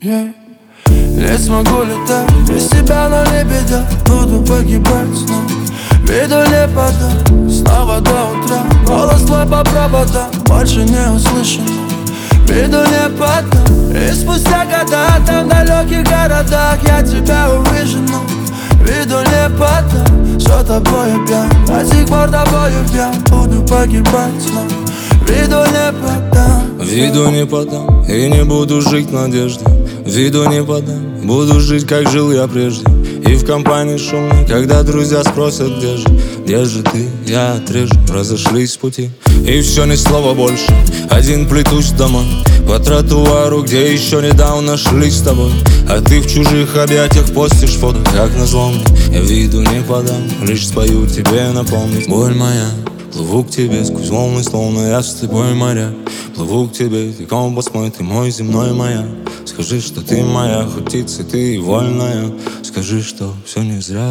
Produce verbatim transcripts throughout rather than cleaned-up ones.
yeah. Не смогу летать без тебя, но не беда. Буду погибать снова, виду не подам. Снова до утра, голос твой по проводам. Больше не услышим, виду не подам. И спустя года там в далеких городах я тебя увижу, но виду не подам. Что тобою пьян, до сих пор тобою пьян. Буду погибать снова, виду не подам. Виду не подам и не буду жить в надежде. Виду не подам, буду жить, как жил я прежде. И в компании шумной, когда друзья спросят, где же, где же ты, я отрежу. Разошлись пути, и все, ни слова больше. Один плетусь домой, по тротуару, где еще недавно шли с тобой. А ты в чужих объятиях постишь фото, как назло мне. Я виду не подам, лишь спою тебе напомнить. Боль моя, плыву к тебе сквозь волны, словно я с тобой моря. Плыву к тебе, ты компас мой, ты мой земной маяк. Скажи, что ты моя, хоть птица, ты и вольная. Скажи, что все не зря.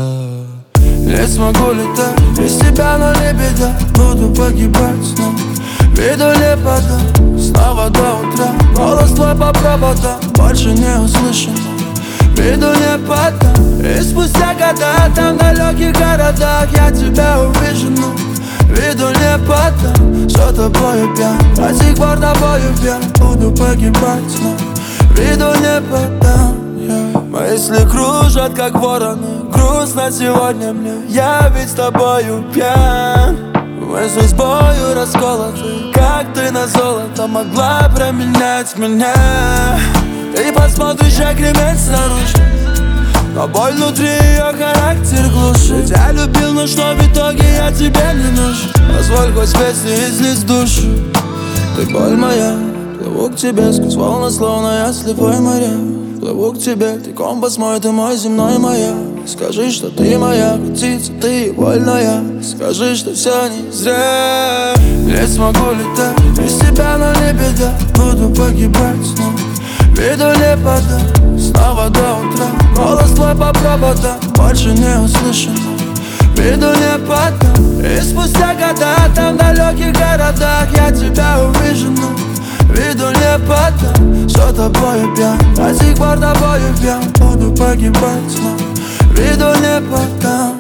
Не смогу летать без тебя, но не беда. Буду погибать снова, виду не подам. Снова до утра, голос твой по проводам. Больше не услышим, виду не подам. И спустя года там в далеких городах я тебя увижу, но виду не подам. Что тобою пьян, до сих пор тобою пьян. Буду погибать снова, виду не подам, yeah. Мысли кружат, как вороны. Грустно сегодня мне, я ведь с тобою пьян. Мысли с бою расколоты, как ты на золото могла променять меня. Ты посмотришь, как ремень снаружи, но боль внутри ее характер глушит. Я любил, но что в итоге я тебе не нужен. Позволь хоть песни излить душу. Ты боль моя, плыву к тебе сквозь волны, словно я слепой моря. Плыву к тебе, ты компас мой, ты мой земной маяк. Скажи, что ты моя птица, ты вольная. Скажи, что все не зря. Не смогу летать без тебя, но не беда. Буду погибать снова, виду не подам. Снова до утра, голос твой по проводам. Больше не услышим, виду не подам. И спустя года там в далеких городах я тебя увижу, но виду не подам. Что тобою пьян, до сих пор тобою пьян. Буду погибать снова, виду не подам.